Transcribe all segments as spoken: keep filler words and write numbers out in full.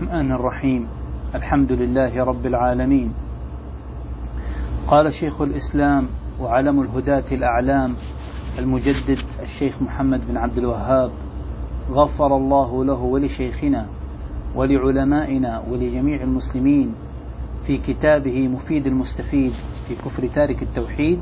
الرحمن الرحيم. الحمد لله رب العالمين. قال شيخ الإسلام وعلم الهداة الأعلام المجدد الشيخ محمد بن عبد الوهاب غفر الله له ولشيخنا ولعلمائنا ولجميع المسلمين في كتابه مفيد المستفيد في كفر تارك التوحيد.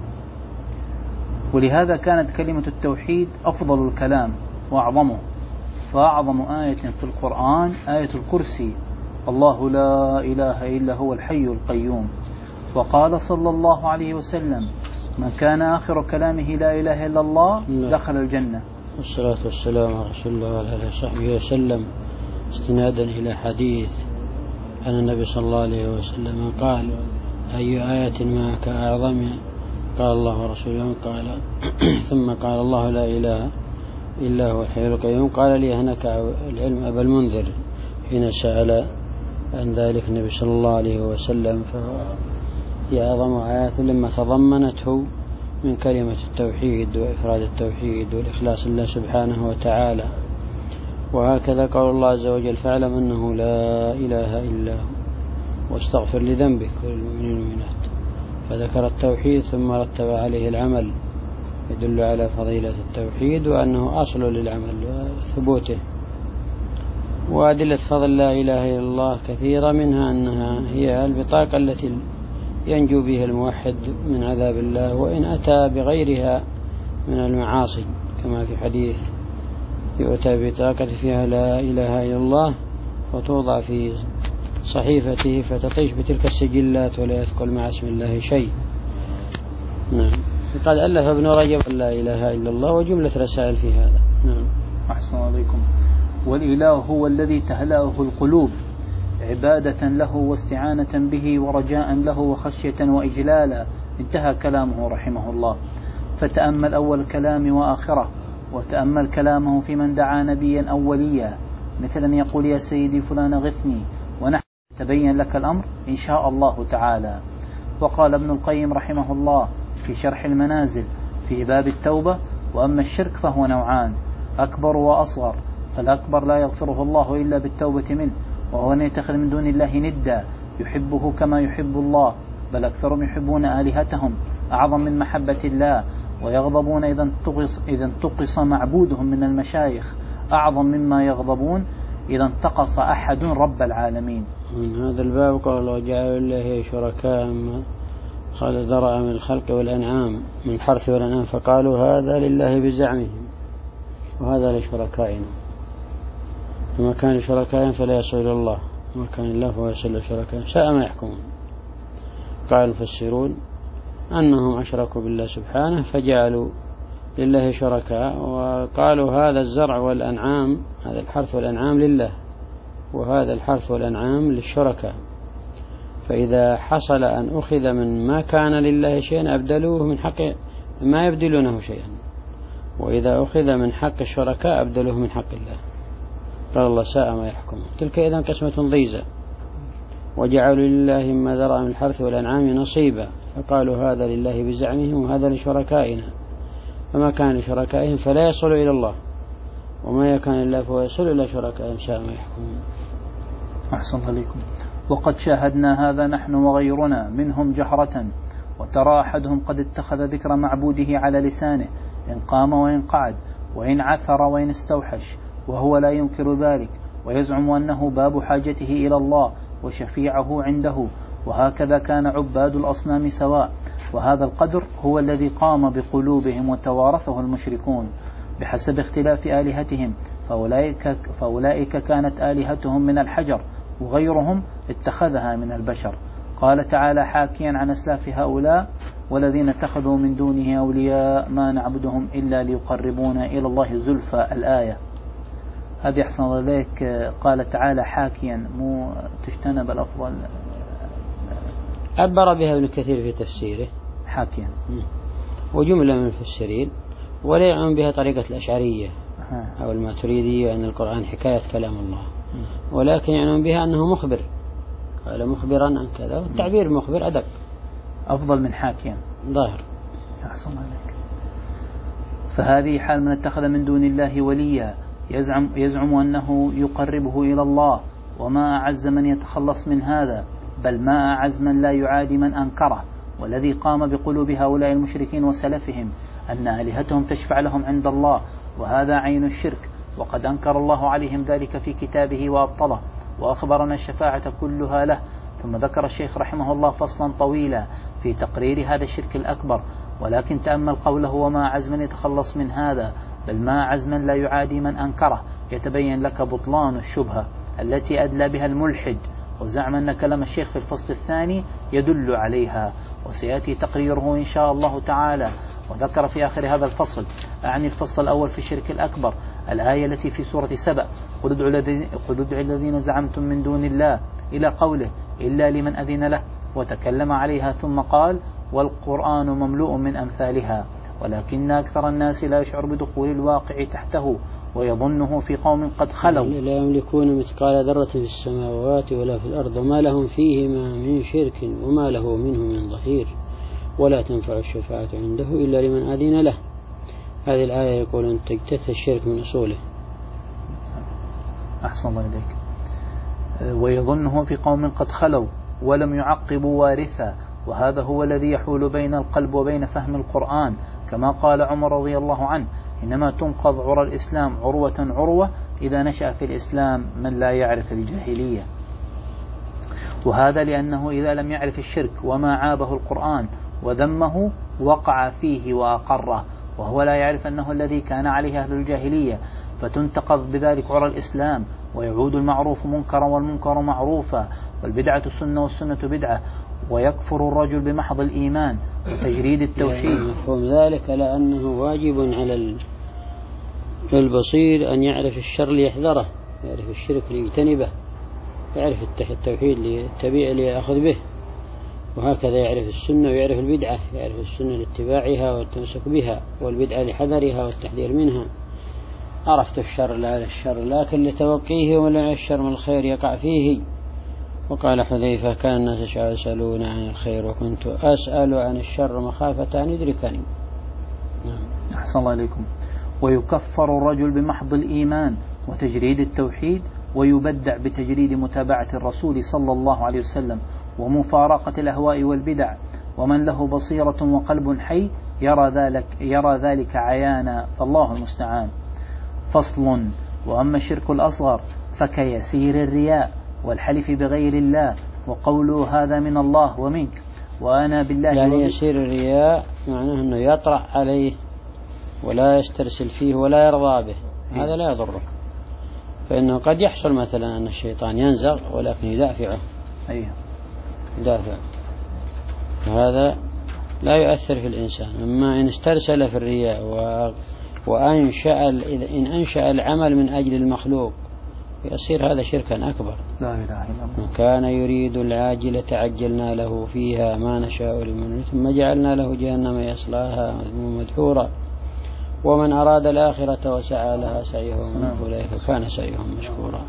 ولهذا كانت كلمة التوحيد أفضل الكلام وأعظمه، فأعظم آية في القرآن آية الكرسي: الله لا إله إلا هو الحي القيوم. وقال صلى الله عليه وسلم: من كان آخر كلامه لا إله إلا الله دخل الجنة. والصلاة والسلام على رسول الله وعلى آله وصحبه وسلم، استنادا إلى حديث عن النبي صلى الله عليه وسلم قال: أي آية معك أعظم؟ قال الله ورسوله. قال ثم قال: الله لا إله إلا هو الحي القيوم. قال لي: هنك العلم أبا المنذر حين سأل عن ذلك النبي صلى الله عليه وسلم، فهي أعظم آيات لما تضمنته من كلمة التوحيد وإفراد التوحيد والإخلاص لله سبحانه وتعالى. وهكذا قال الله عز وجل: فاعلم أنه لا إله إلا هو واستغفر لذنبك وللمؤمنين والمؤمنات. فذكر التوحيد ثم رتب عليه العمل، يدل على فضيلة التوحيد وأنه أصل للعمل وثبوته. وأدلة فضل لا إله إلا الله كثيرة، منها أنها هي البطاقة التي ينجو بها الموحد من عذاب الله وإن أتى بغيرها من المعاصي، كما في حديث: يؤتى بطاقة فيها لا إله إلا الله فتوضع في صحيفته فتطيش بتلك السجلات ولا يثقل مع اسم الله شيء. نعم. قد ألف ابن رجب لا إله إلا الله وجملة رسائل في هذا. نعم. أحسن عليكم. والإله هو الذي تهلأه القلوب عبادة له واستعانة به ورجاء له وخشية وإجلالا. انتهى كلامه رحمه الله. فتأمل أول كلام وآخره، وتأمل كلامه في من دعا نبيا أوليا، مثل أن يقول: يا سيدي فلان غثني، ونحن تبين لك الأمر إن شاء الله تعالى. وقال ابن القيم رحمه الله في شرح المنازل في باب التوبة: وأما الشرك فهو نوعان: أكبر وأصغر. فالأكبر لا يغفره الله إلا بالتوبة منه، وهو أن يتخذ من دون الله ندا يحبه كما يحب الله، بل أكثرهم يحبون آلهتهم أعظم من محبة الله، ويغضبون إذا انتقص, إذا انتقص معبودهم من المشايخ أعظم مما يغضبون إذا انتقص أحد رب العالمين. من هذا الباب قال الله: جعل الله شركاء قال ذرأ من الخلق والأنعام من الحرث والأنعام فقالوا هذا لله بزعمهم وهذا لشركائنا، فما كان لشركائهم فلا يصل إلى الله، وما كان الله فهو يصل إلى شركائهم، ساء ما يحكمون. قال المفسرون أنهم أشركوا بالله سبحانه فجعلوا لله شركاء، وقالوا هذا الزرع والأنعام، هذا الحرث والأنعام لله، وهذا الحرث والأنعام للشركاء، فإذا حصل أن أخذ من ما كان لله شيئا أبدلوه من حق ما يبدلونه شيئا، وإذا أخذ من حق الشركاء أبدلوه من حق الله. قال الله: ساء ما يحكم. تلك إذن قسمة ضيزى. وجعلوا لله ما ذرأ من الحرث والأنعام نصيبا فقالوا هذا لله بزعمهم وهذا لشركائنا، فما كان لشركائهم فلا يصل إلى الله، وما كان لله فهو يصل إلى شركائهم، ساء ما يحكمون. أحسن عليكم. وقد شاهدنا هذا نحن وغيرنا منهم جهرة، وترى أحدهم قد اتخذ ذكر معبوده على لسانه إن قام وإن قعد وإن عثر وإن استوحش، وهو لا ينكر ذلك، ويزعم أنه باب حاجته إلى الله وشفيعه عنده. وهكذا كان عباد الأصنام سواء، وهذا القدر هو الذي قام بقلوبهم وتوارثه المشركون بحسب اختلاف آلهتهم، فأولئك, فأولئك كانت آلهتهم من الحجر، وغيرهم اتخذها من البشر. قال تعالى حاكيا عن أسلاف هؤلاء: والذين اتخذوا من دونه أولياء ما نعبدهم إلا ليقربونا إلى الله زلفى. الآية هذه أحسن ذلك. قال تعالى حاكيا، مو تجتنب الأفضل. عبر بها ابن كثير في تفسيره حاكيا، وجملة من المفسرين، ولا يعنون بها طريقة الأشعرية أو الماتريدية أن القرآن حكاية كلام الله، ولكن يعنون بها أنه مخبر، قال مخبرا عن كذا، والتعبير مخبر أدق أفضل من حاكيا ظاهر. أحسن عليك. فهذه حال من اتخذ من دون الله وليا يزعم, يزعم أنه يقربه إلى الله، وما أعز من يتخلص من هذا، بل ما أعز من لا يعادي من أنكره. والذي قام بقلوب هؤلاء المشركين وسلفهم أن آلهتهم تشفع لهم عند الله، وهذا عين الشرك، وقد أنكر الله عليهم ذلك في كتابه وأبطله، وأخبرنا الشفاعة كلها له. ثم ذكر الشيخ رحمه الله فصلا طويلا في تقرير هذا الشرك الأكبر، ولكن تأمل قوله وما أعز من يتخلص من هذا، بل ما أعز من لا يعادي من أنكره، يتبين لك بطلان الشبهة التي أدلى بها الملحد، وزعم أن كلام الشيخ في الفصل الثاني يدل عليها، وسيأتي تقريره إن شاء الله تعالى. وذكر في آخر هذا الفصل، أعني الفصل الأول في الشرك الأكبر، الآية التي في سورة سبأ، قل ادعوا الذين زعمتم من دون الله، إلى قوله إلا لمن أذن له، وتكلم عليها ثم قال والقرآن مملوء من أمثالها، ولكن أكثر الناس لا يشعر بدخول الواقع تحته ويظنه في قوم قد خلوا لا يملكون مثقال ذرة في السماوات ولا في الأرض وما لهم فيهما من شرك وما له منه من ظهير ولا تنفع الشفاعة عنده إلا لمن أذن له. هذه الآية يقول أن تجتث الشرك من أصوله. أحسن الله إليك. ويظنه في قوم قد خلوا ولم يعقبوا وارثا، وهذا هو الذي يحول بين القلب وبين فهم القرآن، كما قال عمر رضي الله عنه إنما تنقض عرى الإسلام عروة عروة إذا نشأ في الإسلام من لا يعرف الجاهلية. وهذا لأنه إذا لم يعرف الشرك وما عابه القرآن وذمه وقع فيه وأقره، وهو لا يعرف أنه الذي كان عليه أهل الجاهلية، فتنتقض بذلك عرى الإسلام، ويعود المعروف منكرا والمنكر معروفا، والبدعة سنة والسنة بدعة، ويكفر الرجل بمحض الإيمان وتجريد التوحيد. مفهوم ذلك لأنه واجب على البصير أن يعرف الشر ليحذره، يعرف الشرك ليجتنبه، يعرف التوحيد ليتبع ليأخذ به، وهكذا يعرف السنة ويعرف البدعة، يعرف السنة لاتباعها والتمسك بها، والبدعة لحذرها والتحذير منها. عرفت الشر لا للشر لكن لتوقيه، ومن الشر من الخير يقع فيه. وقال حذيفة كان الناس يسألون عن الخير وكنت أسأل عن الشر مخافة أن يدركني. أحسن الله إليكم. ويكفر الرجل بمحض الإيمان وتجريد التوحيد، ويبدع بتجريد متابعة الرسول صلى الله عليه وسلم ومفارقة الأهواء والبدع. ومن له بصيرة وقلب حي يرى ذلك, يرى ذلك عيانا، فالله المستعان. فصل. وأما الشرك الأصغر فكيسير الرياء والحلف بغير الله، وقوله هذا من الله ومنك وأنا بالله. يعني يسير الرياء معناه أنه يطرح عليه ولا يسترسل فيه ولا يرضى به، هذا لا يضره، فإنه قد يحصل مثلا أن الشيطان ينزغ ولكن يدافعه، أيه يدافع، هذا لا يؤثر في الإنسان. أما إن استرسل في الرياء وأنشأ إن أنشأ العمل من أجل المخلوق يصير هذا شركا أكبر. لا إله إلا الله. كان يريد العاجلة عجلنا له فيها ما نشاء لمن ثم جعلنا له جهنم يصلاها مدحورا ومن أراد الآخرة وسعى لها سعيهم أولئك كان سعيهم مشكورا.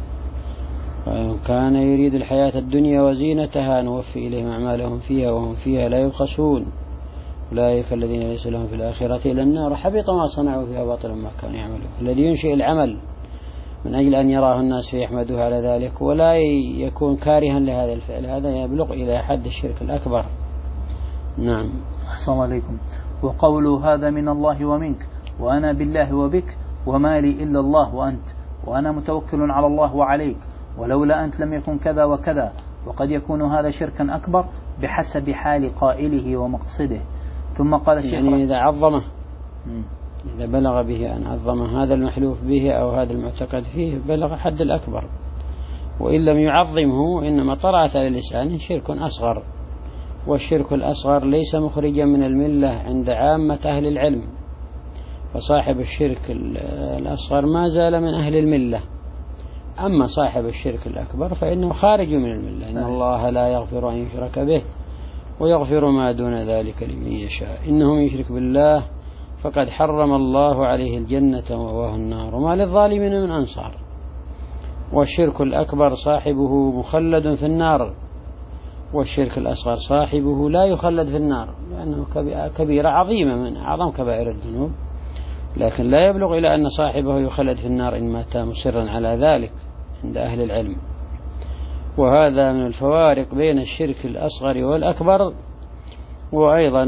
كان يريد الحياة الدنيا وزينتها نوفي إليهم أعمالهم فيها وهم فيها لا يبخسون أولئك الذين ليس لهم في الآخرة إلا النار حبط ما صنعوا فيها باطل ما كانوا يعملون. الذي ينشئ العمل من أجل أن يراه الناس فيحمدوه على ذلك ولا يكون كارها لهذا الفعل، هذا يبلغ إلى حد الشرك الأكبر. نعم. أحسن عليكم. وقوله هذا من الله ومنك وأنا بالله وبك وما لي إلا الله وأنت وأنا متوكل على الله وعليك ولولا أنت لم يكن كذا وكذا. وقد يكون هذا شركا أكبر بحسب حال قائله ومقصده. ثم قال الشيخ يعني إذا عظمه م. إذا بلغ به أن عظم هذا المحلوف به أو هذا المعتقد فيه بلغ حد الأكبر، وإن لم يعظمه إنما طرأت على لسانه شرك أصغر، والشرك الأصغر ليس مخرجا من الملة عند عامة أهل العلم، فصاحب الشرك الأصغر ما زال من أهل الملة. أما صاحب الشرك الأكبر فإنه خارج من الملة. إن الله لا يغفر أن يشرك به ويغفر ما دون ذلك لمن يشاء. إنه من يشرك بالله فقد حرم الله عليه الجنة ومأواه النار وما للظالمين من أنصار. والشرك الأكبر صاحبه مخلد في النار، والشرك الأصغر صاحبه لا يخلد في النار، لأنه كبيرة عظيمة من أعظم كبائر الذنوب، لكن لا يبلغ إلى أن صاحبه يخلد في النار إن مات مصرا على ذلك عند أهل العلم. وهذا من الفوارق بين الشرك الأصغر والأكبر. وأيضا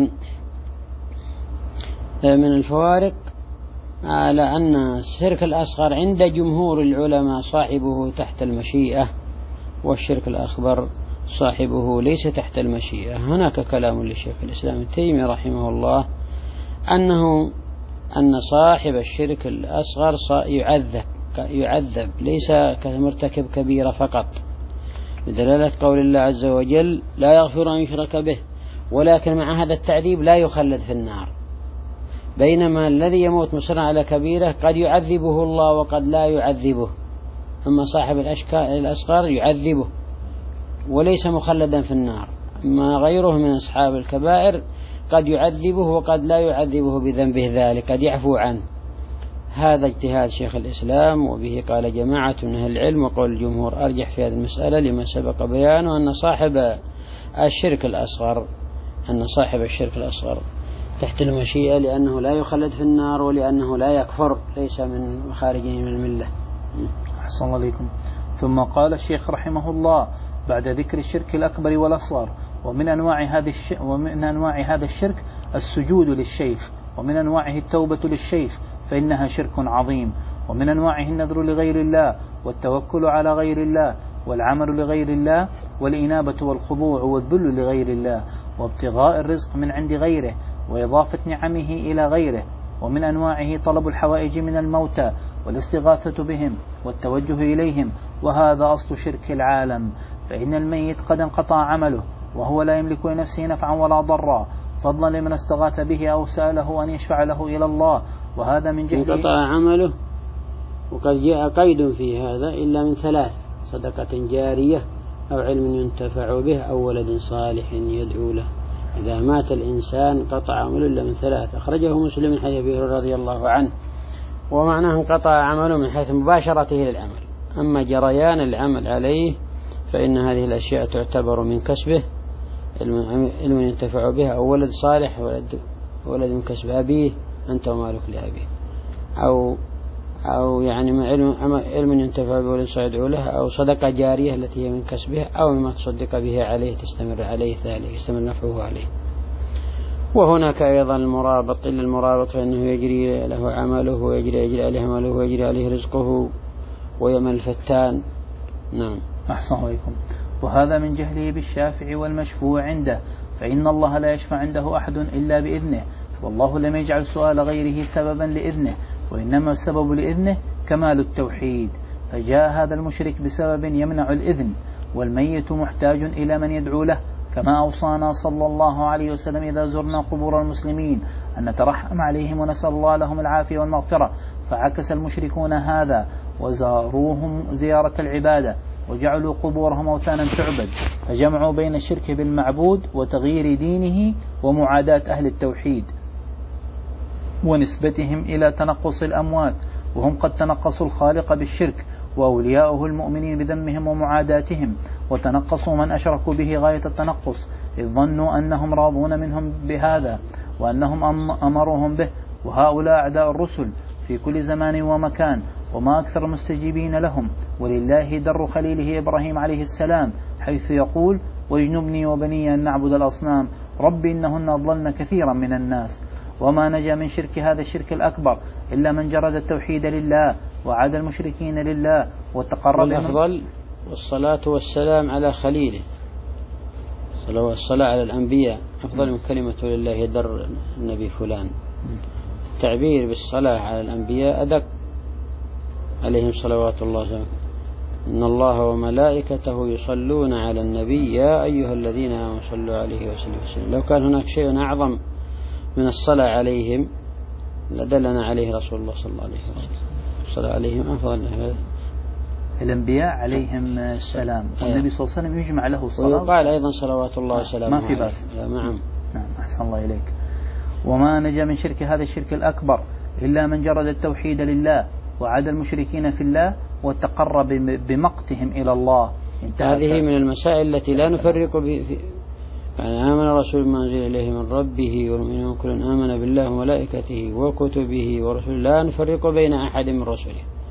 من الفوارق على أن الشرك الأصغر عند جمهور العلماء صاحبه تحت المشيئة، والشرك الأكبر صاحبه ليس تحت المشيئة. هناك كلام للشيخ الإسلام ابن تيمية رحمه الله أنه أن صاحب الشرك الأصغر يعذب يعذب ليس كمرتكب كبيرة فقط، بدلالة قول الله عز وجل لا يغفر أن يشرك به، ولكن مع هذا التعذيب لا يخلد في النار. بينما الذي يموت مصرا على كبيرة قد يعذبه الله وقد لا يعذبه، أما صاحب الأصغر يعذبه وليس مخلدا في النار، أما غيره من أصحاب الكبائر قد يعذبه وقد لا يعذبه بذنبه ذلك، قد يعفو عنه. هذا اجتهاد شيخ الإسلام، وبه قال جماعة من أهل العلم، وقول الجمهور أرجح في هذه المسألة لما سبق بيانه، أن صاحب الشرك الأصغر أن صاحب الشرك الأصغر تحت المشيئة، لأنه لا يخلد في النار ولأنه لا يكفر، ليس من خارجه من الملة. أحسن الله عليكم. ثم قال الشيخ رحمه الله بعد ذكر الشرك الأكبر والأصغر: ومن أنواع هذا الش... ومن أنواع هذا الشرك السجود للشيخ، ومن أنواعه التوبة للشيخ فإنها شرك عظيم، ومن أنواعه النذر لغير الله، والتوكل على غير الله، والعمل لغير الله، والإنابة والخضوع والذل لغير الله، وابتغاء الرزق من عند غيره، وإضافة نعمه إلى غيره. ومن أنواعه طلب الحوائج من الموتى والاستغاثة بهم والتوجه إليهم، وهذا أصل شرك العالم، فإن الميت قد انقطع عمله وهو لا يملك لنفسه نفعا ولا ضرا، فضلا لمن استغاث به أو سأله أن يشفع له إلى الله، وهذا من جهله. انقطع عمله، وقد جاء قيد في هذا إلا من ثلاث: صدقة جارية، أو علم ينتفع به، أو ولد صالح يدعو له. إذا مات الإنسان قطع عمله إلا من ثلاث. أخرجه مسلم من حديث أبي هريرة رضي الله عنه. ومعناه انقطع عمله من حيث مباشرته للعمل. أما جريان العمل عليه فإن هذه الأشياء تعتبر من كسبه، علم ينتفع به، أو ولد صالح، ولد, ولد من كسب أبيه، أنت ومالك لأبيه، أو أو يعني علم علم ينتفع به ولد صالح يدعو له، أو صدقة جارية التي هي من كسبه، أو مما تصدق به عليه تستمر عليه ذلك، يستمر نفعه عليه. وهناك أيضا المرابط، إلا المرابط فإنه يجري له عمله ويجري يجري عليه عمله ويجري عليه رزقه ويمل الفتان. نعم. أحسن عليكم. وهذا من جهله بالشافع والمشفوع عنده، فإن الله لا يشفع عنده أحد إلا بإذنه، والله لم يجعل سؤال غيره سببا لإذنه، وإنما السبب لإذنه كمال التوحيد، فجاء هذا المشرك بسبب يمنع الإذن، والميت محتاج إلى من يدعو له، كما أوصانا صلى الله عليه وسلم إذا زرنا قبور المسلمين أن نترحم عليهم ونسأل الله لهم العافية والمغفرة، فعكس المشركون هذا وزاروهم زيارة العبادة، وجعلوا قبورهم أوثانا تعبد، فجمعوا بين الشرك بالمعبود وتغيير دينه ومعاداة أهل التوحيد ونسبتهم إلى تنقص الأموات، وهم قد تنقصوا الخالق بالشرك، وأولياؤه المؤمنين بذمهم ومعاداتهم، وتنقصوا من أشركوا به غاية التنقص، إذ ظنوا أنهم راضون منهم بهذا وأنهم أمروهم به. وهؤلاء أعداء الرسل في كل زمان ومكان، وما أكثر المستجيبين لهم. ولله در خليله إبراهيم عليه السلام حيث يقول: واجنبني وبني أن نعبد الأصنام رب إنهن أضللن كثيرا من الناس. وما نجا من شرك هذا الشرك الأكبر إلا من جرد التوحيد لله وعاد المشركين لله وتقرب. والأفضل والصلاة والسلام على خليله، الصلاة على الأنبياء أفضل من كلمة لله در النبي فلان. التعبير بالصلاة على الأنبياء أدق، عليهم صلوات الله وسلامه: إن الله وملائكته يصلون على النبي يا أيها الذين آمنوا صلوا عليه وسلموا. لو كان هناك شيء أعظم من الصلاة عليهم لدلنا عليه رسول الله صلى الله عليه وسلم. الصلاة عليهم أفضل. الأنبياء عليهم السلام، والنبي صلى الله عليه وسلم يجمع له الصلاة، وقال أيضا صلوات الله وسلامه ما في بأس. نعم. نعم. أحسن الله إليك. وما نجا من شرك هذا الشرك الأكبر إلا من جرد التوحيد لله وعاد المشركين في الله وتقرب بمقتهم إلى الله. هذه من المسائل التي لا نفرق في يعني آمن الرسول ما أنزل إليه من ربه والمؤمنون كل آمن بالله وملائكته وكتبه ورسله لا نفرق بين أحد من رسله،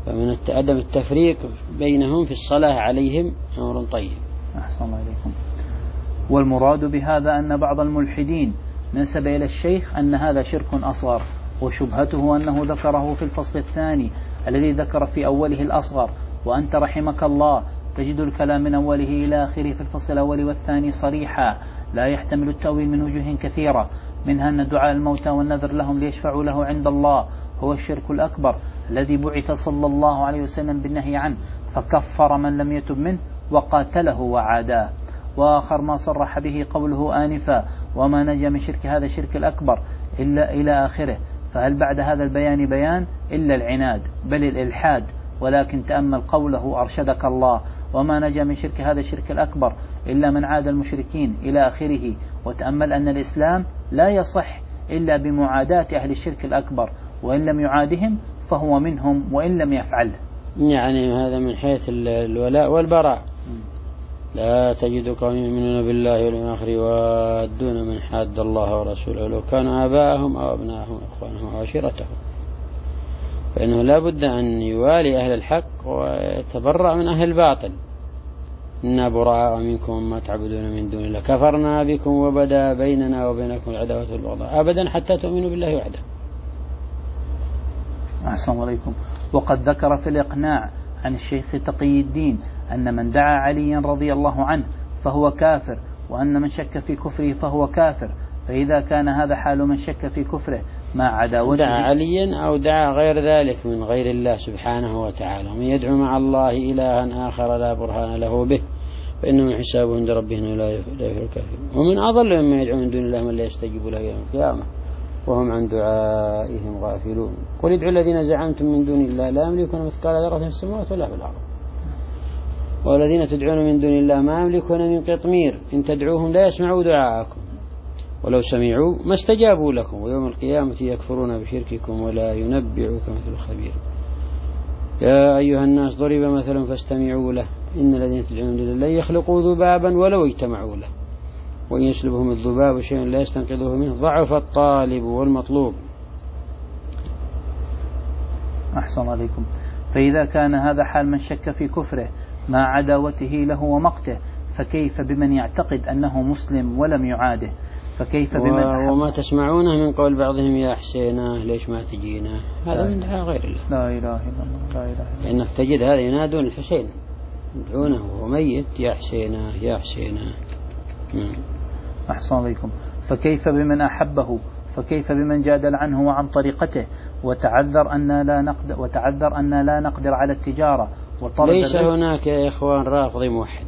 فمن عدم التفريق بينهم في الصلاة عليهم أمر طيب. أحسن الله إليكم. والمراد بهذا أن بعض الملحدين نسب إلى الشيخ أن هذا شرك أصغر، وشبهته أنه ذكره في الفصل الثاني الذي ذكر في أوله الأصغر، وأنت رحمك الله تجد الكلام من أوله إلى آخره في الفصل الأول والثاني صريحا لا يحتمل التأويل من وجوه كثيرة، منها أن دعاء الموتى والنذر لهم ليشفعوا له عند الله هو الشرك الأكبر الذي بعث صلى الله عليه وسلم بالنهي عنه، فكفر من لم يتب منه وقاتله وعاداه. وآخر ما صرح به قوله آنفا وما نجا من شرك هذا الشرك الأكبر إلا إلى آخره. فهل بعد هذا البيان بيان إلا العناد بل الإلحاد؟ ولكن تأمل قوله أرشدك الله وما نجا من شرك هذا الشرك الأكبر إلا من عاد المشركين إلى آخره، وتأمل أن الإسلام لا يصح إلا بمعاداة أهل الشرك الأكبر، وإن لم يعادهم فهو منهم وإن لم يفعله. يعني هذا من حيث الولاء والبراء. لا تجد قوم يؤمنون بالله واليوم الآخر يوادون من حاد الله ورسوله لو كانوا آباءهم أو أبناءهم أو إخوانهم أو عشيرتهم، فإنه لا بد أن يوالي أهل الحق ويتبرأ من أهل الباطل. إنا براء منكم ما تعبدون من دون الله كفرنا بكم وبدا بيننا وبينكم العداوة والبغضاء أبدا حتى تؤمنوا بالله وحده. أحسن عليكم. وقد ذكر في الإقناع عن الشيخ تقي الدين أن من دعا عليا رضي الله عنه فهو كافر، وأن من شك في كفره فهو كافر. فإذا كان هذا حال من شك في كفره مع عداوته، دعا عليا أو دعا غير ذلك من غير الله سبحانه وتعالى، ومن يدعو مع الله إلها آخر لا برهان له به فإنه حسابه عند ربهم لا يفلح الكافرون. ومن أضل مما يدعو من دون الله من لا يستجيب له يوم القيامة وهم عن دعائهم غافلون. قل ادعوا الذين زعمتم من دون الله لا يملكون مثقال ذرة في السماوات ولا في الأرض والذين تدعون من دون الله ما يملكون من قطمير إن تدعوهم لا يسمعوا دعاءكم ولو سمعوا ما استجابوا لكم ويوم القيامة يكفرون بشرككم ولا ينبعك مثل خبير. يا أيها الناس ضرب مثل فاستمعوا له إن الذين تدعون من دون الله يخلقوا ذبابا ولو اجتمعوا له وإن يسلبهم الذباب شيئا لا يستنقذوه منه ضعف الطالب والمطلوب. أحسن عليكم. فإذا كان هذا حال من شك في كفره مع عداوته له ومقته، فكيف بمن يعتقد أنه مسلم ولم يعاده؟ فكيف بمن و... وما تسمعونه من قول بعضهم يا حسينه ليش ما تجينا، هذا من دعاء غير الله. لا إله إلا الله لا إله إلا الله. لأنك تجد هذا ينادون الحسين يدعونه وهو ميت يا حسينه يا حسينه. أحسن عليكم. فكيف بمن أحبه؟ فكيف بمن جادل عنه وعن طريقته وتعذر أن لا نقدر وتعذر أن لا نقدر على التجارة وطلب ليس هناك يا إخوان رافض موحد،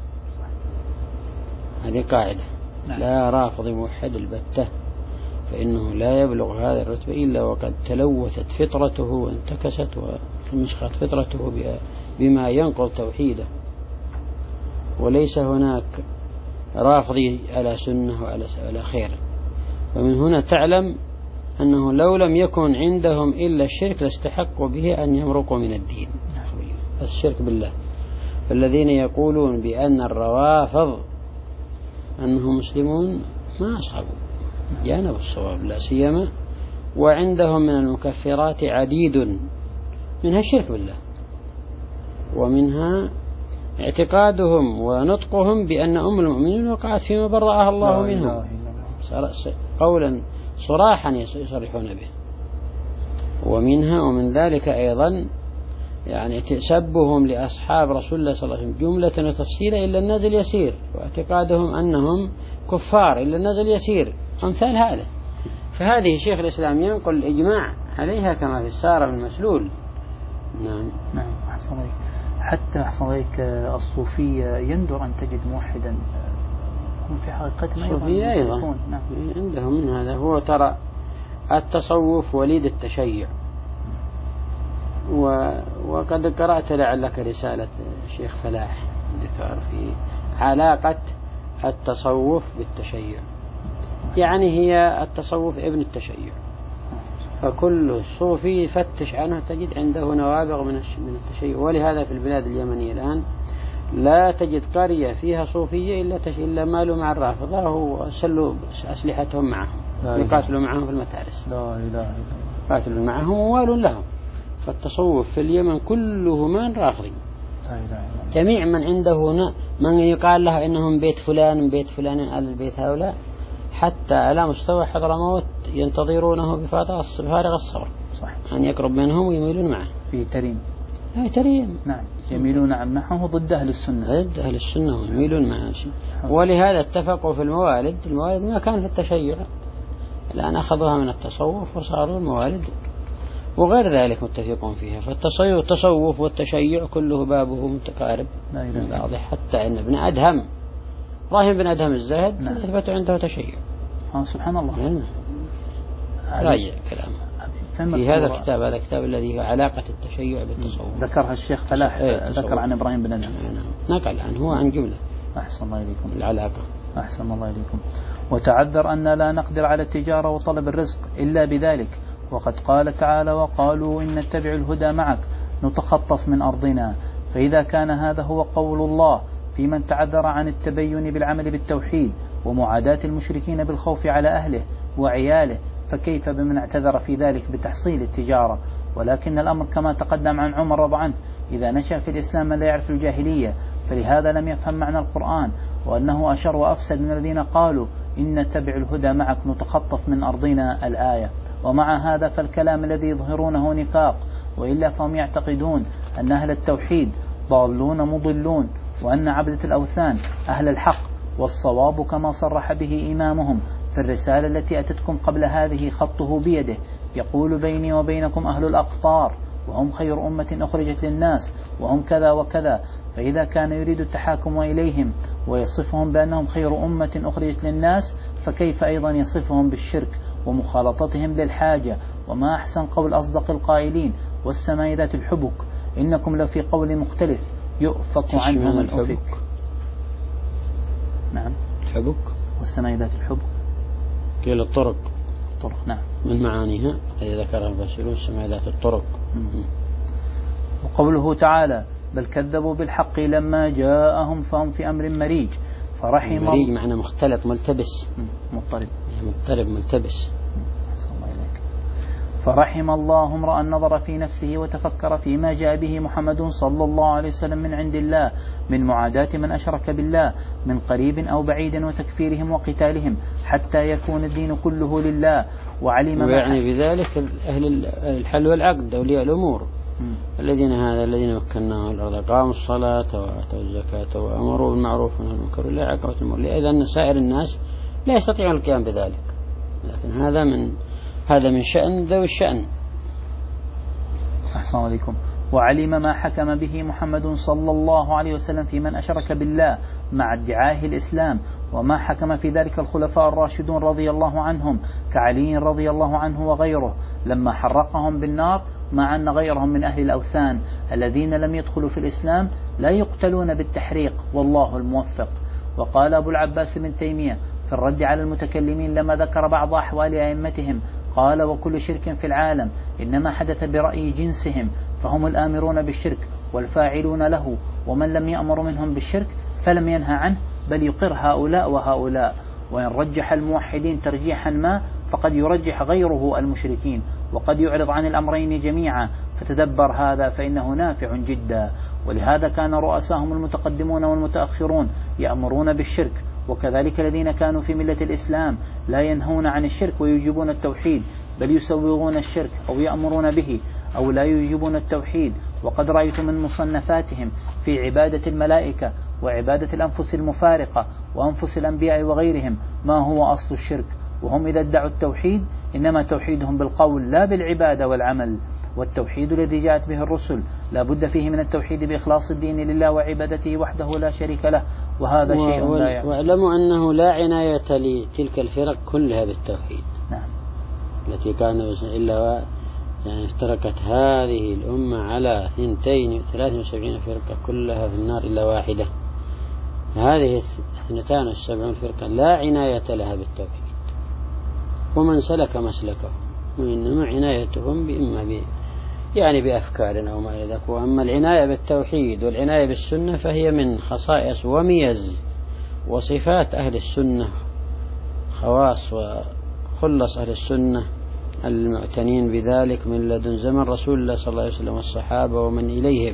هذه قاعدة. نعم. لا رافض موحد البتة، فإنه لا يبلغ هذا الرتبة إلا وقد تلوثت فطرته وانتكست ومشخت فطرته بما ينقض توحيده. وليس هناك رافضي على سنة وعلى خير. ومن هنا تعلم أنه لو لم يكن عندهم إلا الشرك لاستحقوا به أن يمرقوا من الدين. الشرك بالله. فالذين يقولون بأن الروافض أنهم مسلمون ما أصحبوا جانب الصواب، لا سيما وعندهم من المكفرات عديد، منها الشرك بالله، ومنها اعتقادهم ونطقهم بأن أم المؤمنين وقعت فيما برأها الله منهم قولا صراحا يصرحون به. ومنها ومن ذلك أيضا يعني تسبهم لأصحاب رسول الله صلى الله عليه وسلم جملة وتفصيلا إلا النازل يسير، واعتقادهم أنهم كفار إلا النازل يسير، أمثال هذا. فهذه شيخ الإسلام ينقل الإجماع عليها كما في السارة من مسلول. نعم نعم. أحسن عليك. حتى أحسن عليك الصوفية يندر أن تجد موحدا هم في حقيقتهم الصوفية أيضا. أيضا نعم. عندهم من هذا. هو ترى التصوف وليد التشيع، و... وقد قرأت لعلك رسالة الشيخ فلاح ذكر في علاقة التصوف بالتشيع، يعني هي التصوف ابن التشيع. فكل صوفي يفتش عنه تجد عنده نوابغ من التشيع. ولهذا في البلاد اليمنية الآن لا تجد قرية فيها صوفية إلا تشيع إلا مالوا مع الرافضة وسلوا أسلحتهم معهم يقاتلوا معهم في المتارس، لا إله إلا الله، قاتلوا معهم ووالوا لهم. فالتصوف في اليمن كله من رافضي، جميع من عنده من يقال له إنهم بيت فلان بيت فلان على البيت هؤلاء، حتى على مستوى حضرموت ينتظرونه بفارغ الصبر أن يقرب منهم ويميلون معه. في تريم لا تريم نعم يميلون معه ضد أهل السنة، ضد أهل السنة ويميلون معه. ولهذا اتفقوا في الموالد، الموالد ما كان في التشيع، الآن أخذوها من التصوف وصاروا الموالد وغير ذلك متفقون فيها. فالتصوف والتشيع كله بابه متقارب من بعضه، حتى أن ابن أدهم إبراهيم بن أدهم الزاهد نعم. أثبت عنده تشيع. آه سبحان الله. يعني راجع كلامه في هذا الكتاب، هذا الكتاب الذي هو علاقة التشيع بالتصوف، ذكرها الشيخ فلاح ايه ذكر عن إبراهيم بن أدهم نعم. نقل عنه هو عن جملة. أحسن الله إليكم العلاقة. أحسن الله إليكم. وتعذر أن لا نقدر على التجارة وطلب الرزق إلا بذلك، وقد قال تعالى وقالوا إن نتبع الهدى معك نتخطف من أرضنا. فإذا كان هذا هو قول الله في من تعذر عن التبين بالعمل بالتوحيد ومعاداة المشركين بالخوف على أهله وعياله، فكيف بمن اعتذر في ذلك بتحصيل التجارة؟ ولكن الأمر كما تقدم عن عمر رضي عنه، إذا نشأ في الإسلام من لا يعرف الجاهلية فلهذا لم يفهم معنى القرآن، وأنه أشر وأفسد من الذين قالوا إن نتبع الهدى معك نتخطف من أرضنا الآية. ومع هذا فالكلام الذي يظهرونه نفاق، وإلا فهم يعتقدون أن أهل التوحيد ضالون مضلون، وأن عبدة الأوثان أهل الحق والصواب، كما صرح به إمامهم في الرسالة التي أتتكم قبل هذه خطه بيده، يقول بيني وبينكم أهل الأقطار وهم خير أمة أخرجت للناس وهم كذا وكذا. فإذا كان يريد التحاكم إليهم ويصفهم بأنهم خير أمة أخرجت للناس، فكيف أيضا يصفهم بالشرك ومخالطتهم للحاجة؟ وما أحسن قول أصدق القائلين والسماء ذات الحبك إنكم لفي قول مختلف يؤفك عنه من أفك. نعم الحبك والسماء ذات الحبك قيل الطرق، الطرق نعم من معانيها الذي ذكرها الفاسرون السماء ذات الطرق. وقوله تعالى بل كذبوا بالحق لما جاءهم فهم في أمر مريج. فرحم مريج معنى مختلط ملتبس، مضطرب مضطرب ملتبس. فرحم الله امرأ نظر في نفسه وتفكر فيما جاء به محمد صلى الله عليه وسلم من عند الله من معاداة من أشرك بالله من قريب أو بعيد وتكفيرهم وقتالهم حتى يكون الدين كله لله. وعلم ويعني بذلك أهل الحل والعقد أولياء الأمور م. الذين هذا الذين مكناهم الأرض قاموا الصلاة وآتوا الزكاة وأمروا بالمعروف ونهوا عن المنكر لا عقبة المؤمن، لأن سائر الناس لا يستطيعون القيام بذلك، لكن هذا من هذا من شأن ذوي الشأن. أحسن عليكم. وعلم ما حكم به محمد صلى الله عليه وسلم في من أشرك بالله مع ادعائه الإسلام، وما حكم في ذلك الخلفاء الراشدون رضي الله عنهم كعلي رضي الله عنه وغيره لما حرقهم بالنار، مع أن غيرهم من أهل الأوثان الذين لم يدخلوا في الإسلام لا يقتلون بالتحريق والله الموفق. وقال أبو العباس بن تيمية في الرد على المتكلمين لما ذكر بعض أحوال أئمتهم قال وكل شرك في العالم إنما حدث برأي جنسهم، فهم الآمرون بالشرك والفاعلون له، ومن لم يأمر منهم بالشرك فلم ينهى عنه بل يقر هؤلاء وهؤلاء. وإن رجح الموحدين ترجيحا ما فقد يرجح غيره المشركين، وقد يعرض عن الأمرين جميعا، فتدبر هذا فإنه نافع جدا. ولهذا كان رؤساهم المتقدمون والمتأخرون يأمرون بالشرك، وكذلك الذين كانوا في ملة الإسلام لا ينهون عن الشرك ويجيبون التوحيد، بل يسوغون الشرك أو يأمرون به أو لا يجيبون التوحيد. وقد رأيت من مصنفاتهم في عبادة الملائكة وعبادة الأنفس المفارقة وأنفس الأنبياء وغيرهم ما هو أصل الشرك، وهم إذا ادعوا التوحيد إنما توحيدهم بالقول لا بالعبادة والعمل. والتوحيد الذي جاءت به الرسل لا بد فيه من التوحيد بإخلاص الدين لله وعبادته وحده لا شريك له، وهذا و... شيء لا يعلم. واعلموا أنه لا عناية لتلك الفرق كلها بالتوحيد. نعم. التي كان إلا يعني افترقت هذه الأمة على اثنتين ثلاث وسبعين فرقة كلها في النار إلا واحدة. هذه اثنتان والسبعون فرقة لا عناية لها بالتوحيد، ومن سلك مسلكه وإنما عنايتهم بإما ب يعني بأفكار أو ما إلى ذلك. وأما العناية بالتوحيد والعناية بالسنة فهي من خصائص وميز وصفات أهل السنة، خواص وخلص أهل السنة المعتنين بذلك من لدن زمن رسول الله صلى الله عليه وسلم والصحابة ومن إليهم.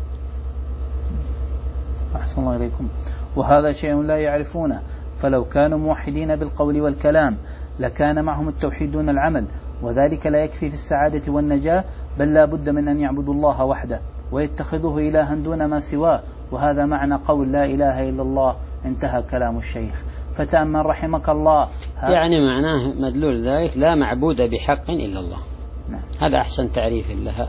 أحسن الله إليكم. وهذا شيء لا يعرفونه، فلو كانوا موحدين بالقول والكلام لكان معهم التوحيد دون العمل، وذلك لا يكفي في السعادة والنجاة، بل لا بد من أن يعبدوا الله وحده ويتخذوه إلها دون ما سواه، وهذا معنى قول لا إله إلا الله. انتهى كلام الشيخ. فتأمل رحمك الله. يعني معناه مدلول ذلك لا معبود بحق إلا الله. نعم. هذا أحسن تعريف لها.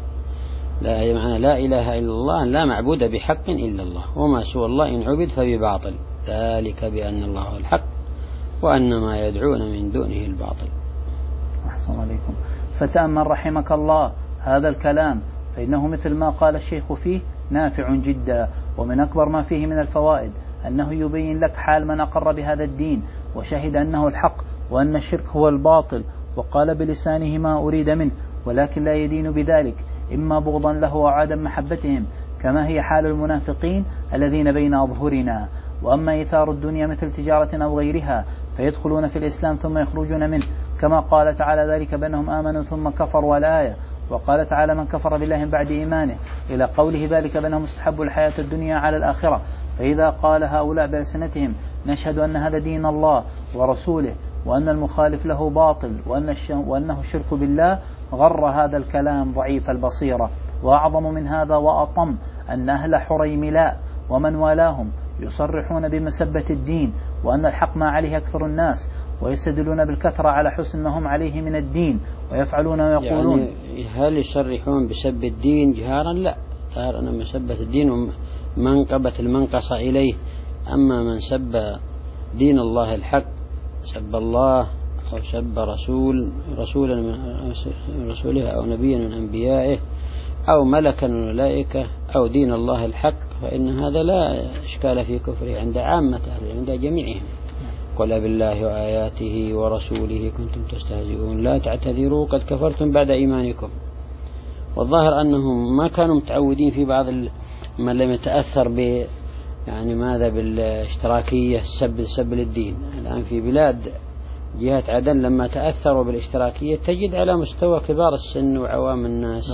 لا معنى لا إله إلا الله لا معبود بحق إلا الله، وما سوى الله إن عبد فبباطل، ذلك بأن الله هو الحق وأن ما يدعون من دونه الباطل. أحسن عليكم. فتأمل رحمك الله هذا الكلام، فإنه مثل ما قال الشيخ فيه نافع جدا، ومن أكبر ما فيه من الفوائد أنه يبين لك حال من أقر بهذا الدين وشهد أنه الحق وأن الشرك هو الباطل، وقال بلسانه ما أريد منه، ولكن لا يدين بذلك إما بغضا له وعدم محبتهم، كما هي حال المنافقين الذين بين أظهرنا. وأما إثار الدنيا مثل تجارة أو غيرها فيدخلون في الإسلام ثم يخرجون منه، كما قال تعالى ذلك بأنهم آمنوا ثم كفروا. والآية وقال تعالى من كفر بالله من بعد إيمانه إلى قوله ذلك بأنهم استحبوا الحياة الدنيا على الآخرة. فإذا قال هؤلاء بألسنتهم نشهد أن هذا دين الله ورسوله وأن المخالف له باطل وأن وأنه الشرك بالله، غر هذا الكلام ضعيف البصيرة. وأعظم من هذا وأطم أن أهل حريملاء ومن والاهم يصرحون بمسبة الدين وأن الحق ما عليه أكثر الناس، ويستدلون بالكثرة على حسن ما هم عليه من الدين، ويفعلون ويقولون. يعني هل يصرحون بسب الدين جهارا؟ لا، ظاهر أن مسبة الدين ومنقبة المنقصة إليه. أما من سب دين الله الحق، سب الله أو سب رسول رسولا من رسوله أو نبيا من أنبيائه أو ملكا من الملائكة أو دين الله الحق، فإن هذا لا إشكال في كفره عند عامة أهل، عند جميعهم. قل بالله وآياته ورسوله كنتم تستهزئون لا تعتذروا قد كفرتم بعد إيمانكم. والظاهر أنهم ما كانوا متعودين في بعض من لم يتأثر ب يعني ماذا بالاشتراكية سب سب للدين. الآن في بلاد جهة عدن لما تأثروا بالاشتراكية تجد على مستوى كبار السن وعوام الناس،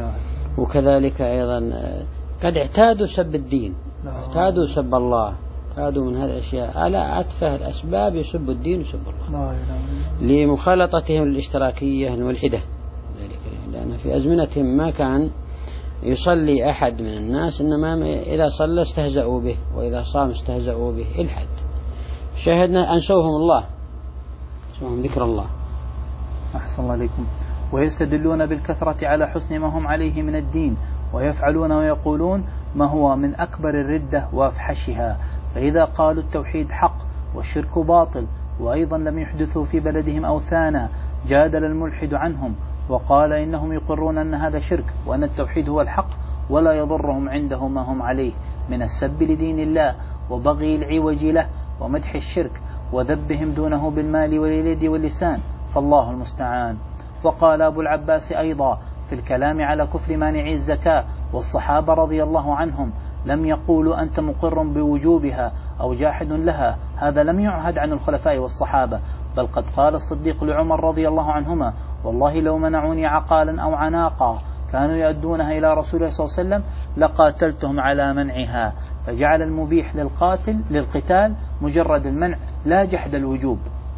وكذلك أيضا قد اعتادوا سب الدين، اعتادوا سب الله، اعتادوا من هذه الأشياء على أتفه الأسباب يسب الدين ويسب الله لمخالطتهم الاشتراكية الملحدة. لأن في أزمنتهم ما كان يصلي أحد من الناس، إنما إذا صلى استهزأوا به، وإذا صام استهزأوا به الحد. شاهدنا أنسوهم الله، أنسوهم ذكر الله. أحسن الله عليكم. ويستدلون بالكثرة على حسن ما هم عليه من الدين، ويفعلون ويقولون ما هو من أكبر الردة وأفحشها. فإذا قالوا التوحيد حق والشرك باطل وأيضا لم يحدثوا في بلدهم أوثانا، جادل الملحد عنهم وقال إنهم يقرون أن هذا شرك وأن التوحيد هو الحق، ولا يضرهم عنده ما هم عليه من السب لدين الله وبغي العوج له ومدح الشرك وذبهم دونه بالمال واليد واللسان، فالله المستعان. وقال أبو العباس أيضا في الكلام على كفر مانعي الزكاة والصحابة رضي الله عنهم لم يقولوا أنت مقر بوجوبها أو جاحد لها، هذا لم يعهد عن الخلفاء والصحابة، بل قد قال الصديق لعمر رضي الله عنهما والله لو منعوني عقالا أو عناقا كانوا يؤدونها إلى رسول الله صلى الله عليه وسلم لقاتلتهم على منعها، فجعل المبيح للقاتل للقتال مجرد المنع لا جحد الوجوب.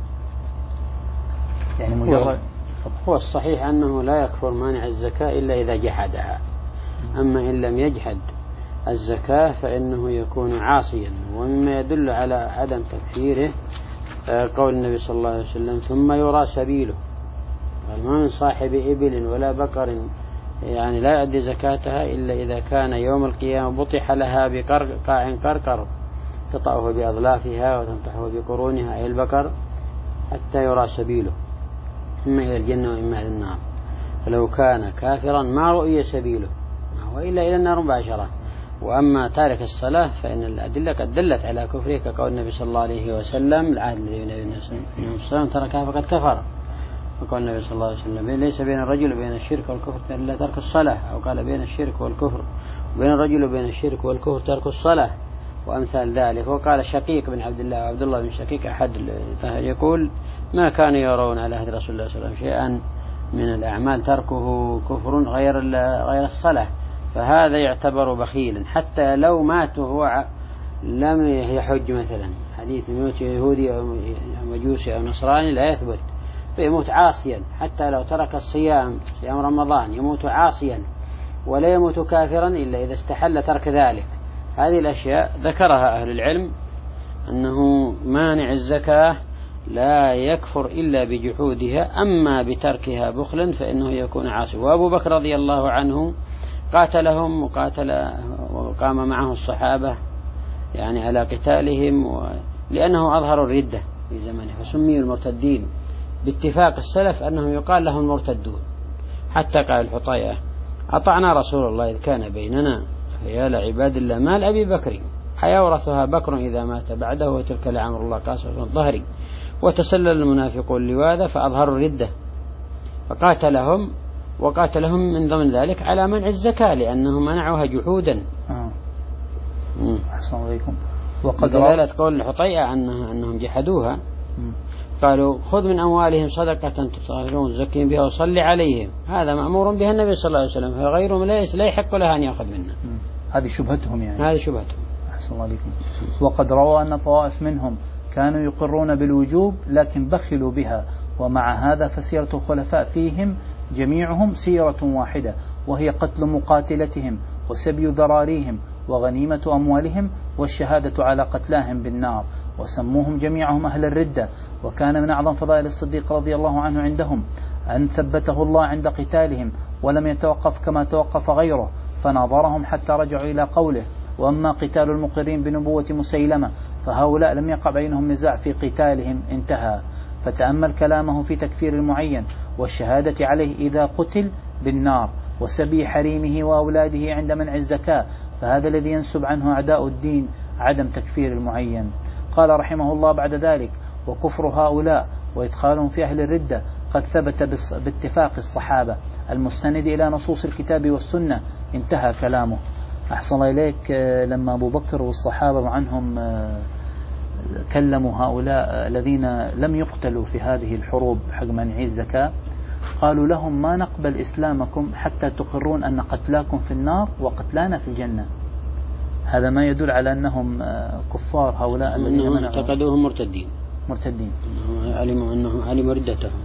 يعني مجرد هو الصحيح أنه لا يكفر مانع الزكاة إلا إذا جحدها، أما إن لم يجحد الزكاة فإنه يكون عاصيا. ومما يدل على عدم تكفيره قول النبي صلى الله عليه وسلم ثم يرى سبيله، قال ما من صاحب إبل ولا بقر يعني لا يؤدي زكاتها إلا إذا كان يوم القيامة بطح لها بقاع قرقر تطأه بأظلافها وتنطحه بقرونها أي البقر حتى يرى سبيله إما إلى الجنة وإما إلى النار. فلو كان كافرا ما رؤي سبيله وإلا إلى النار مباشرة. وأما تارك الصلاة فإن الأدلة قد دلت على كفره كقول النبي صلى الله عليه وسلم العهد الذي بين النبي صلى الله تركها فقد كفر، وقال النبي صلى الله عليه وسلم ليس بين الرجل وبين الشرك والكفر إلا ترك الصلاة، أو قال بين الشرك والكفر وبين الرجل وبين الشرك والكفر ترك الصلاة وأمثال ذلك. وقال شقيق بن عبد الله وعبد الله بن شقيق أحد يقول ما كانوا يرون على عهد رسول الله صلى الله عليه وسلم شيئا من الأعمال تركه كفر غير غير الصلاة، فهذا يعتبر بخيلا حتى لو مات وهو لم يحج مثلا. حديث يموت يهودي أو مجوسي أو نصراني لا يثبت، فيموت عاصيا حتى لو ترك الصيام صيام رمضان يموت عاصيا، ولا يموت كافرا إلا إذا استحل ترك ذلك. هذه الأشياء ذكرها أهل العلم أنه مانع الزكاة لا يكفر إلا بجحودها، أما بتركها بخلا فإنه يكون عاصي. وأبو بكر رضي الله عنه قاتلهم وقاتل وقام معه الصحابة يعني على قتالهم، لأنه أظهروا الردة في زمنه فسميوا المرتدين، باتفاق السلف أنهم يقال لهم المرتدون. حتى قال الحطيئة أطعنا رسول الله إذ كان بيننا فيا لعباد الله مال أبي بكر حيورثها بكر إذا مات بعده وتلك لعمر الله قاصر الظهري. وتسلل المنافقون لواذا فأظهروا الردة فقاتلهم، وقاتلهم من ضمن ذلك على منع الزكاة لأنهم منعوها جحودا. آه. أحسن عليكم. وقد دلالة قول الحطيئة أنها أنهم جحدوها. م. قالوا خذ من أموالهم صدقة تطهرون تزكيهم بها وصلي عليهم، هذا مأمور به النبي صلى الله عليه وسلم، فغيرهم لا يحق لها أن يأخذ منه. هذه شبهتهم يعني. هذه شبهتهم. أحسن الله عليكم. وقد روى أن طوائف منهم كانوا يقرون بالوجوب لكن بخلوا بها، ومع هذا فسيرة الخلفاء فيهم جميعهم سيرة واحدة، وهي قتل مقاتلتهم وسبي ذراريهم وغنيمة أموالهم والشهادة على قتلاهم بالنار، وسموهم جميعهم أهل الردة. وكان من أعظم فضائل الصديق رضي الله عنه عندهم أن ثبته الله عند قتالهم ولم يتوقف كما توقف غيره، فناظرهم حتى رجعوا إلى قوله وأما قتال المقرين بنبوة مسيلمة فهؤلاء لم يقع بينهم نزاع في قتالهم انتهى. فتأمل كلامه في تكفير المعين والشهادة عليه إذا قتل بالنار وسبي حريمه وأولاده عند منع الزكاة، فهذا الذي ينسب عنه أعداء الدين عدم تكفير المعين. قال رحمه الله بعد ذلك وكفر هؤلاء وإدخالهم في أهل الردة قد ثبت باتفاق الصحابة المستند إلى نصوص الكتاب والسنة، انتهى كلامه. أحسن الله إليك. لما أبو بكر والصحابة عنهم كلموا هؤلاء الذين لم يقتلوا في هذه الحروب حق منع الزكاة، قالوا لهم ما نقبل إسلامكم حتى تقرون أن قتلاكم في النار وقتلانا في الجنة. هذا ما يدل على أنهم كفار هؤلاء الذين اعتقدوهم مرتدين مرتدين علموا أنهم علموا ردتهم.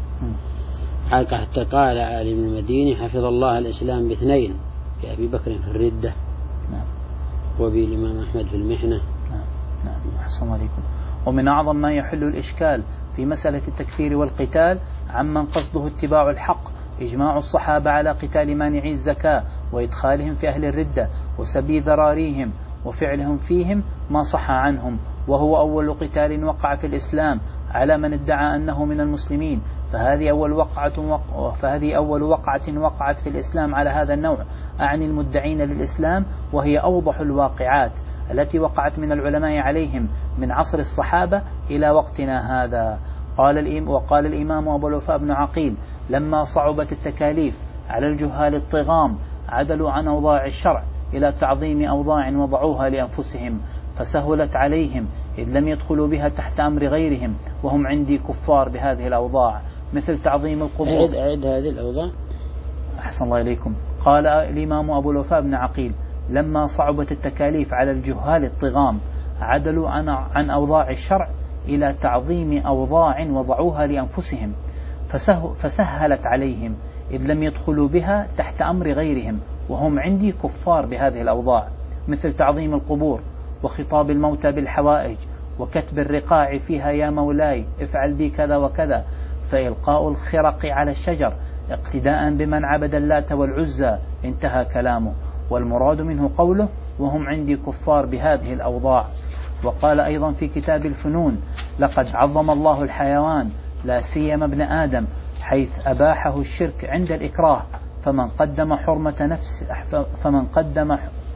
حتى قال علي بن المديني حفظ الله الإسلام باثنين، بأبي بكر في الردة نعم. وبالإمام أحمد في المحنة. نعم نعم. أحسن عليكم. ومن أعظم ما يحل الإشكال في مسألة التكفير والقتال عمن قصده اتباع الحق إجماع الصحابة على قتال مانعي الزكاة وإدخالهم في أهل الردة وسبي ذراريهم وفعلهم فيهم ما صح عنهم، وهو أول قتال وقع في الإسلام على من ادعى أنه من المسلمين، فهذه أول وقعة وق... فهذه أول وقعة وقعت في الإسلام على هذا النوع، أعني المدعين للإسلام، وهي أوضح الواقعات التي وقعت من العلماء عليهم من عصر الصحابة إلى وقتنا هذا. قال الإم... وقال الإمام أبو الوفاء بن عقيل لما صعبت التكاليف على الجهال الطغام عدلوا عن أوضاع الشرع إلى تعظيم أوضاع وضعوها لأنفسهم فسهلت عليهم إذ لم يدخلوا بها تحت أمر غيرهم، وهم عندي كفار بهذه الأوضاع، مثل تعظيم القبور. أعد, أعد هذه الأوضاع. أحسن الله إليكم. قال الإمام أبو الوفاء بن عقيل لما صعبت التكاليف على الجهال الطغام عدلوا عن, عن أوضاع الشرع إلى تعظيم أوضاع وضعوها لأنفسهم فسه فسهلت عليهم إذ لم يدخلوا بها تحت أمر غيرهم، وهم عندي كفار بهذه الأوضاع، مثل تعظيم القبور وخطاب الموتى بالحوائج وكتب الرقاع فيها يا مولاي افعل بي كذا وكذا، فإلقاء الخرق على الشجر اقتداء بمن عبد اللات والعزى، انتهى كلامه. والمراد منه قوله وهم عندي كفار بهذه الأوضاع. وقال أيضا في كتاب الفنون لقد عظم الله الحيوان لا سيما ابن آدم حيث أباحه الشرك عند الإكراه، فمن قدم حرمة نفس فمن قدم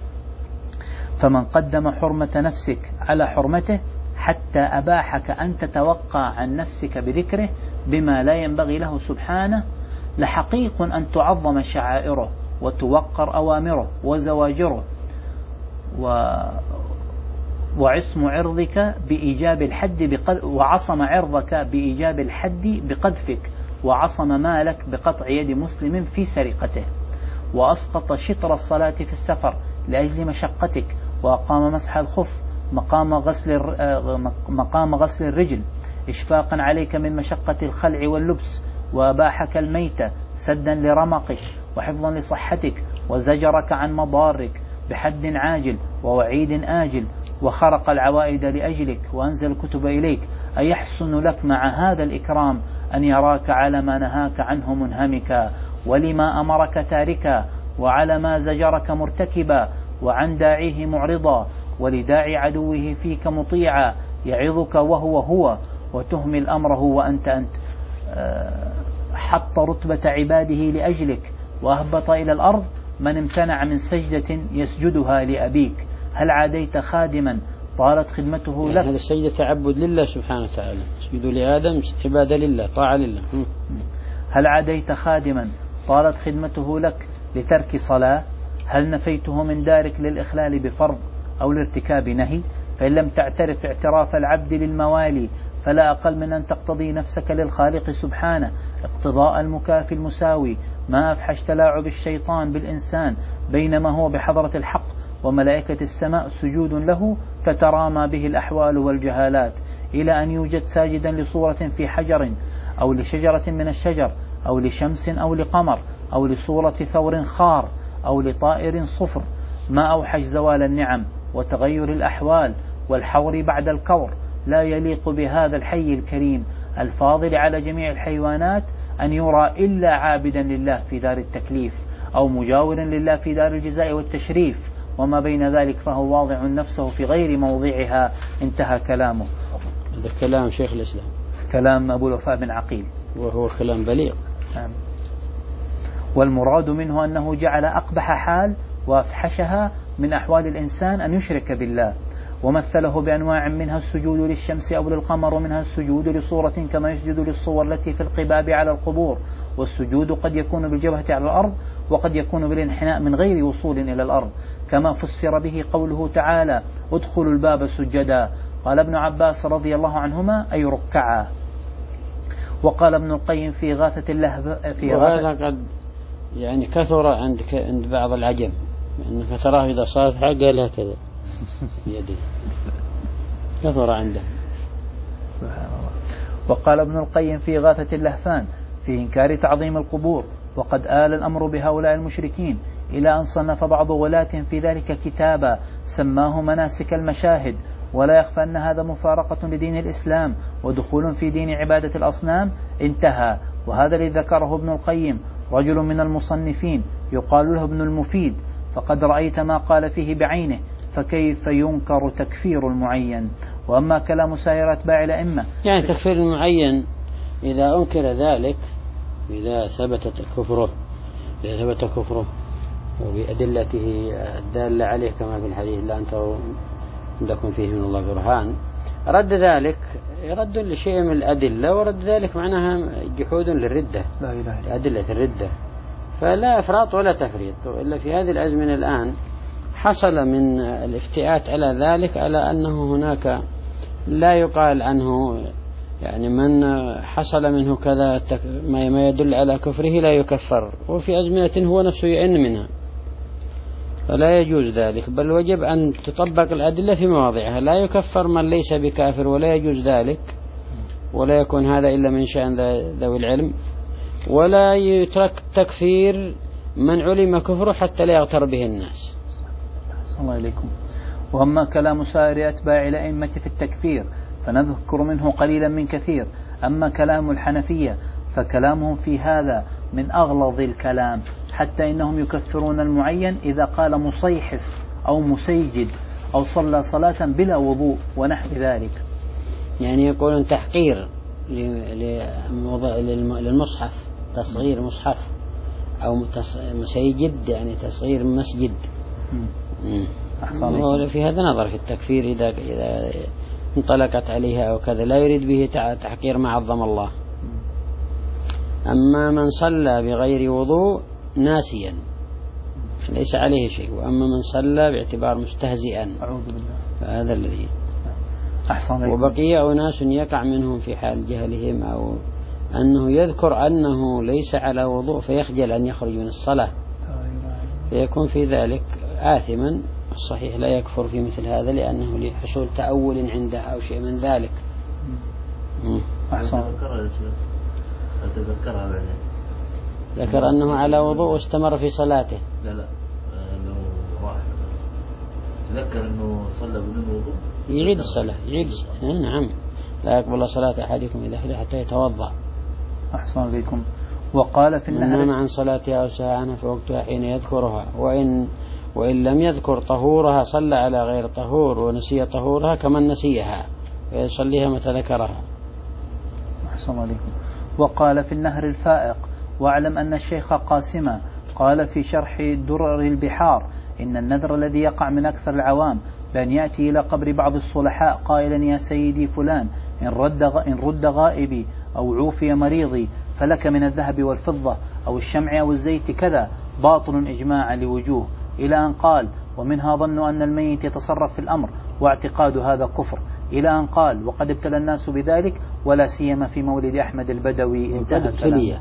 فمن قدم حرمة نفسك على حرمته حتى أباحك أن تتوقع عن نفسك بذكره بما لا ينبغي له سبحانه، لحقيق أن تعظم شعائره وتوقر أوامره وزواجره و وعصم عرضك بإيجاب الحد بقذ... وعصم عرضك بإيجاب الحد بقذفك وعصم مالك بقطع يد مسلم في سرقته، وأسقط شطر الصلاة في السفر لأجل مشقتك، وأقام مسح الخف مقام غسل مقام غسل الرجل إشفاقا عليك من مشقة الخلع واللبس، وأباحك الميتة سدا لرمقك وحفظا لصحتك، وزجرك عن مضارك بحد عاجل ووعيد آجل، وخرق العوائد لأجلك وأنزل الكتب إليك. أيحسن لك مع هذا الإكرام أن يراك على ما نهاك عنه منهمكا، ولما أمرك تاركا، وعلى ما زجرك مرتكبا، وعن داعيه معرضا، ولداعي عدوه فيك مطيعا، يعظك وهو هو، وتهمل أمره وأنت أنت. حط رتبة عباده لأجلك، وأهبط إلى الأرض من امتنع من سجدة يسجدها لأبيك. هل عاديت خادما طالت خدمته لك؟ هذا السجدة تعبد لله سبحانه وتعالى، سجدوا لآدم عبادة لله، طاعة لله. هل عاديت خادما طالت خدمته لك لترك صلاة؟ هل نفيته من دارك للإخلال بفرض أو لارتكاب نهي؟ فإن لم تعترف اعتراف العبد للموالي فلا أقل من أن تقتضي نفسك للخالق سبحانه اقتضاء المكافي المساوي، ما أفحش تلاعب الشيطان بالإنسان بينما هو بحضرة الحق، وملائكة السماء سجود له تترامى به الأحوال والجهالات، إلى أن يوجد ساجدا لصورة في حجر أو لشجرة من الشجر أو لشمس أو لقمر أو لصورة ثور خار أو لطائر صفر. ما أوحش زوال النعم وتغير الأحوال والحور بعد الكور. لا يليق بهذا الحي الكريم الفاضل على جميع الحيوانات أن يرى إلا عابدا لله في دار التكليف، أو مجاورا لله في دار الجزاء والتشريف، وما بين ذلك فهو واضع نفسه في غير موضعها. انتهى كلامه. هذا كلام شيخ الإسلام، كلام أبو الوفاء بن عقيل، وهو كلام بليغ. والمراد منه أنه جعل أقبح حال وأفحشها من أحوال الإنسان أن يشرك بالله، ومثله بأنواع منها السجود للشمس أو للقمر، ومنها السجود لصورة كما يسجد للصور التي في القباب على القبور. والسجود قد يكون بالجبهة على الأرض، وقد يكون بالانحناء من غير وصول إلى الأرض، كما فسر به قوله تعالى ادخلوا الباب سجدا. قال ابن عباس رضي الله عنهما أي ركعا. وقال ابن القيم في غاثة اللهب في وهذا قد يعني كثر عند عند بعض العجم، أنك تراه إذا صافح قال هكذا بيده، كثر عنده. وقال ابن القيم في غاثة اللهفان في إنكار تعظيم القبور: وقد آل الأمر بهؤلاء المشركين إلى أن صنف بعض غلاة في ذلك كتابا سماه مناسك المشاهد. ولا يخفى أن هذا مفارقة لدين الإسلام ودخول في دين عبادة الأصنام. انتهى. وهذا الذي ذكره ابن القيم رجل من المصنفين يقال له ابن المفيد، فقد رأيت ما قال فيه بعينه، فكيف ينكر تكفير المعين؟ وأما كلام سائر أتباع الأئمة، يعني تكفير المعين إذا أنكر ذلك، إذا ثبتت كفره إذا ثبت كفره وبأدلته الدالة عليه كما في الحديث لا أنت عندكم فيه من الله برهان، رد ذلك رد لشيء من الأدلة، ورد ذلك معناها جحود للردة، لا إله إلا أدلة الردة. فلا إفراط ولا تفريط. إلا في هذه الأزمنة الآن حصل من الافتئات على ذلك على أنه هناك لا يقال عنه، يعني من حصل منه كذا ما يدل على كفره لا يكفر، وفي أزمنة هو نفسه يعن منها، فلا يجوز ذلك، بل وجب أن تطبق الأدلة في مواضعها. لا يكفر من ليس بكافر، ولا يجوز ذلك، ولا يكون هذا إلا من شأن ذوي العلم، ولا يترك تكفير من علم كفره حتى لا يغتر به الناس. صلى الله عليكم. وأما كلام سائر أتباع الأئمة في التكفير فنذكر منه قليلا من كثير. أما كلام الحنفية فكلامهم في هذا من أغلظ الكلام، حتى إنهم يكفرون المعين إذا قال مصيحف أو مسيجد أو صلى صلاة بلا وضوء ونحو ذلك. يعني يقولون تحقير للمصحف، تصغير مصحف، أو مسيجد يعني تصغير مسجد. في هذا نظر في التكفير إذا إذا انطلقت عليها أو كذا، لا يريد به تحقير ما عظم الله. أما من صلى بغير وضوء ناسيا ليس عليه شيء، وأما من صلى باعتبار مستهزئا فهذا الذي أحسن. وبقي أناس يقع منهم في حال جهلهم أو أنه يذكر أنه ليس على وضوء فيخجل أن يخرج من الصلاة فيكون في ذلك آثما. الصحيح لا يكفر في مثل هذا لأنه لحصول تأول عنده أو شيء من ذلك. أحسن. أتذكرها بعدين. ذكر أنه على وضوء واستمر في صلاته. لا لا أنه راح تذكر أنه صلى بدون وضوء يعيد الصلاة يعيد الصلاة. نعم لا يقبل صلاة أحدكم إذا أحدث حتى يتوضأ. أحسن بكم. وقال في النهر نام عن صلاتها أو سهى عنها فوقتها حين يذكرها وإن وإن لم يذكر طهورها صلى على غير طهور ونسي طهورها كمن نسيها ويصليها متى ذكرها. أحسن عليكم. وقال في النهر الفائق واعلم أن الشيخ قاسما قال في شرح درر البحار إن النذر الذي يقع من أكثر العوام بأن يأتي إلى قبر بعض الصلحاء قائلا يا سيدي فلان إن رد, إن رد غائبي أو عوفي مريضي فلك من الذهب والفضة أو الشمع أو الزيت كذا باطل إجماع لوجوه إلى أن قال ومنها ظن أن الميت يتصرف في الأمر واعتقاد هذا كفر إلى أن قال وقد ابتلى الناس بذلك ولا سيما في مولد أحمد البدوي انتهى كلامه.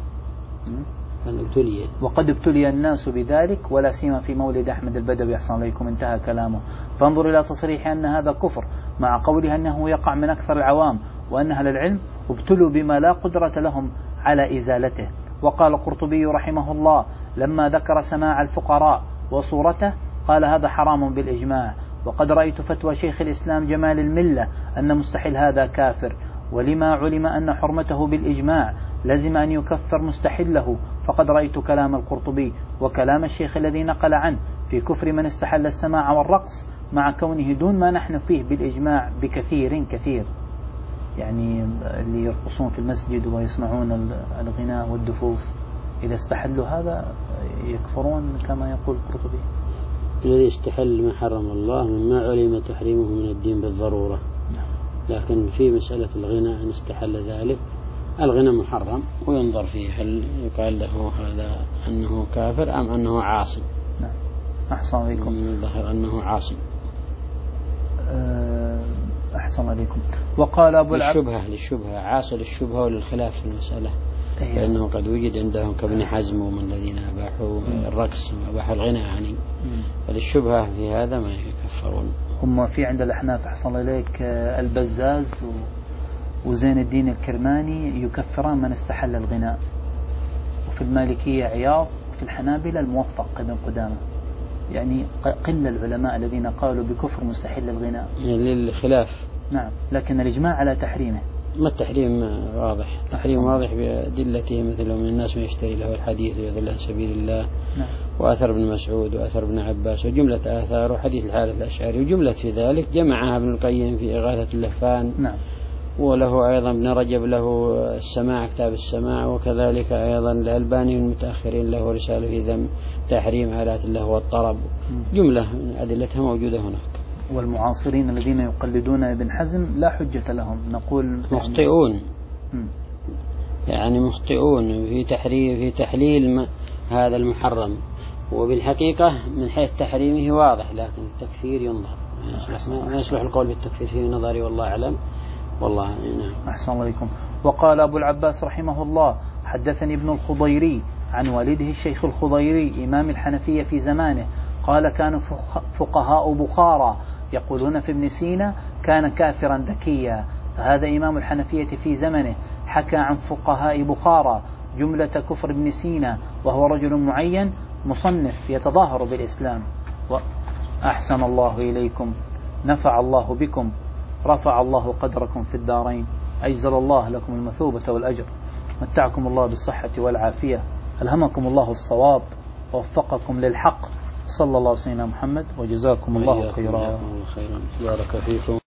وقد ابتلي الناس بذلك ولا سيما في مولد أحمد البدوي أحسن عليكم انتهى كلامه. فانظر إلى تصريح أن هذا كفر مع قوله أنه يقع من أكثر العوام وأن أهل العلم ابتلوا بما لا قدرة لهم على إزالته. وقال القرطبي رحمه الله لما ذكر سماع الفقراء وصورته قال هذا حرام بالإجماع. وقد رأيت فتوى شيخ الإسلام جمال الملة أن مستحيل هذا كافر ولما علم أن حرمته بالإجماع لازم أن يكفر مستحله. فقد رأيت كلام القرطبي وكلام الشيخ الذي نقل عنه في كفر من استحل السماع والرقص مع كونه دون ما نحن فيه بالإجماع بكثير كثير. يعني اللي يرقصون في المسجد ويسمعون الغناء والدفوف إذا استحلوا هذا يكفرون كما يقول القرطبي. الذي استحل ما حرم الله مما علم تحريمه من الدين بالضرورة. لكن في مسألة الغناء إن استحل ذلك الغناء محرم وينظر فيه هل يقال له هذا أنه كافر أم أنه عاصي. نعم. أحسن عليكم. الظاهر أنه عاصي. أحسن عليكم. وقال أبو العب للشبهة للشبهة عاصي للشبهة وللخلاف في المسألة. أيه. لأنه قد وجد عندهم كابن حزم ومن الذين أباحوا الرقص وأباحوا الغناء يعني فللشبهة في هذا ما يكفرون. هم في عند الأحناف أحسن إليك البزاز وزين الدين الكرماني يكفران من استحل الغناء. وفي المالكية عياض وفي الحنابلة الموفق ابن قدامة. يعني قل العلماء الذين قالوا بكفر مستحل الغناء للخلاف. نعم لكن الإجماع على تحريمه. ما التحريم واضح تحريم واضح بأدلته مثل من الناس من يشتري له الحديث ويضل عن سبيل الله. نعم. وأثر ابن مسعود وأثر ابن عباس وجملة آثار وحديث الحارث الأشعري وجملة في ذلك جمعها ابن القيم في إغاثة اللهفان. نعم. وله أيضا ابن رجب له السماع كتاب السماع وكذلك أيضا الألباني المتأخرين له رسالة في ذم تحريم آلات اللهو والطرب. جملة من أدلتها موجودة هناك. والمعاصرين الذين يقلدون ابن حزم لا حجة لهم نقول مخطئون يعني مخطئون في تحريم في تحليل هذا المحرم وبالحقيقة من حيث تحريمه واضح لكن التكفير ينظر ما يصلح القول بالتكفير في نظري والله أعلم والله. نعم. أحسن عليكم. وقال أبو العباس رحمه الله حدثني ابن الخضيري عن والده الشيخ الخضيري إمام الحنفية في زمانه قال كان فقهاء بخارى يقولون في ابن سينا كان كافرا ذكيا. فهذا إمام الحنفية في زمنه حكى عن فقهاء بخارى جملة كفر ابن سينا وهو رجل معين مصنف يتظاهر بالإسلام. وأحسن الله إليكم نفع الله بكم رفع الله قدركم في الدارين أجزل الله لكم المثوبة والأجر متعكم الله بالصحة والعافية ألهمكم الله الصواب ووفقكم للحق صلى الله عليه وسلم محمد وجزاكم الله خيرا. بارك فيكم.